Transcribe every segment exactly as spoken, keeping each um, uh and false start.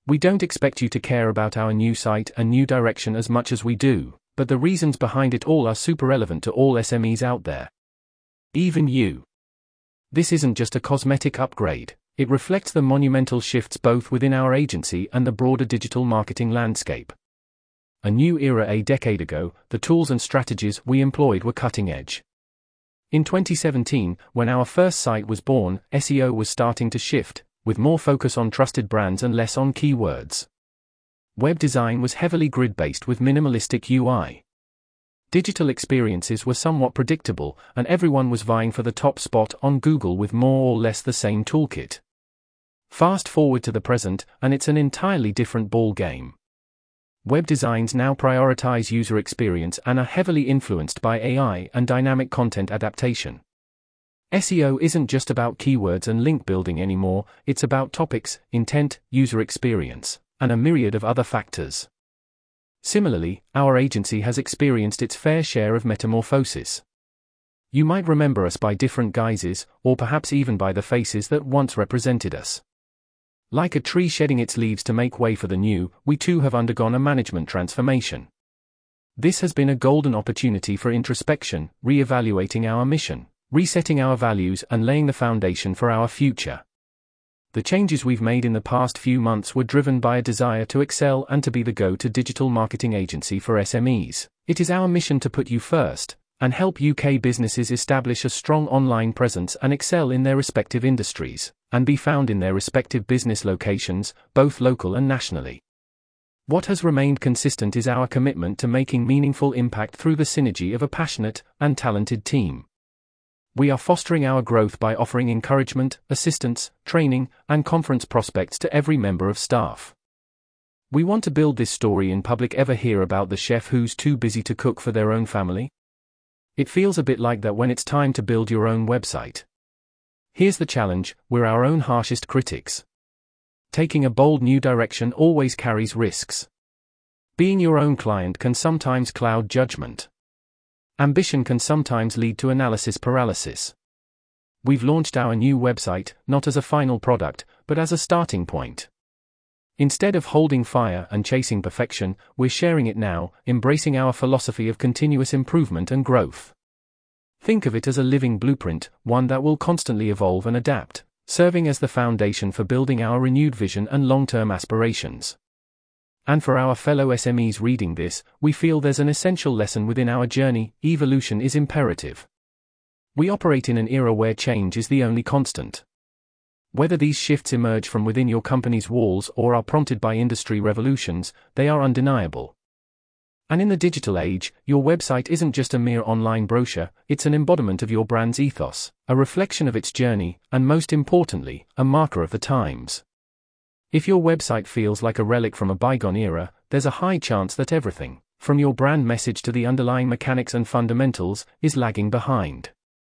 We don't expect you to care about our new site and new direction as much as we do, but the reasons behind it all are super relevant to all S M Es out there. Even you. This isn't just a cosmetic upgrade, it reflects the monumental shifts both within our agency and the broader digital marketing landscape. A new era. A decade ago, the tools and strategies we employed were cutting edge. In twenty seventeen, when our first site was born, S E O was starting to shift, with more focus on trusted brands and less on keywords. Web design was heavily grid-based with minimalistic U I. Digital experiences were somewhat predictable, and everyone was vying for the top spot on Google with more or less the same toolkit. Fast forward to the present, and it's an entirely different ball game. Web designs now prioritize user experience and are heavily influenced by A I and dynamic content adaptation. S E O isn't just about keywords and link building anymore, it's about topics, intent, user experience, and a myriad of other factors. Similarly, our agency has experienced its fair share of metamorphosis. You might remember us by different guises, or perhaps even by the faces that once represented us. Like a tree shedding its leaves to make way for the new, we too have undergone a management transformation. This has been a golden opportunity for introspection, re-evaluating our mission, resetting our values and laying the foundation for our future. The changes we've made in the past few months were driven by a desire to excel and to be the go-to digital marketing agency for S M Es. It is our mission to put you first, and help U K businesses establish a strong online presence and excel in their respective industries, and be found in their respective business locations, both local and nationally. What has remained consistent is our commitment to making meaningful impact through the synergy of a passionate and talented team. We are fostering our growth by offering encouragement, assistance, training, and conference prospects to every member of staff. We want to build this story in public. Ever hear about the chef who's too busy to cook for their own family? It feels a bit like that when it's time to build your own website. Here's the challenge: we're our own harshest critics. Taking a bold new direction always carries risks. Being your own client can sometimes cloud judgment. Ambition can sometimes lead to analysis paralysis. We've launched our new website, not as a final product, but as a starting point. Instead of holding fire and chasing perfection, we're sharing it now, embracing our philosophy of continuous improvement and growth. Think of it as a living blueprint, one that will constantly evolve and adapt, serving as the foundation for building our renewed vision and long-term aspirations. And for our fellow S M Es reading this, we feel there's an essential lesson within our journey: evolution is imperative. We operate in an era where change is the only constant. Whether these shifts emerge from within your company's walls or are prompted by industry revolutions, they are undeniable. And in the digital age, your website isn't just a mere online brochure, it's an embodiment of your brand's ethos, a reflection of its journey, and most importantly, a marker of the times. If your website feels like a relic from a bygone era, there's a high chance that everything, from your brand message to the underlying mechanics and fundamentals, is lagging behind.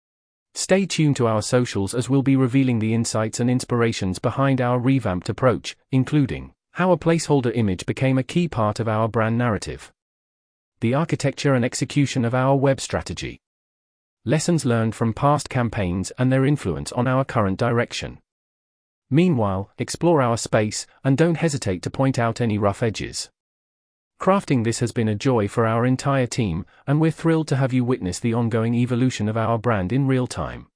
Stay tuned to our socials as we'll be revealing the insights and inspirations behind our revamped approach, including how a placeholder image became a key part of our brand narrative, the architecture and execution of our web strategy, lessons learned from past campaigns and their influence on our current direction. Meanwhile, explore our space, and don't hesitate to point out any rough edges. Crafting this has been a joy for our entire team, and we're thrilled to have you witness the ongoing evolution of our brand in real time.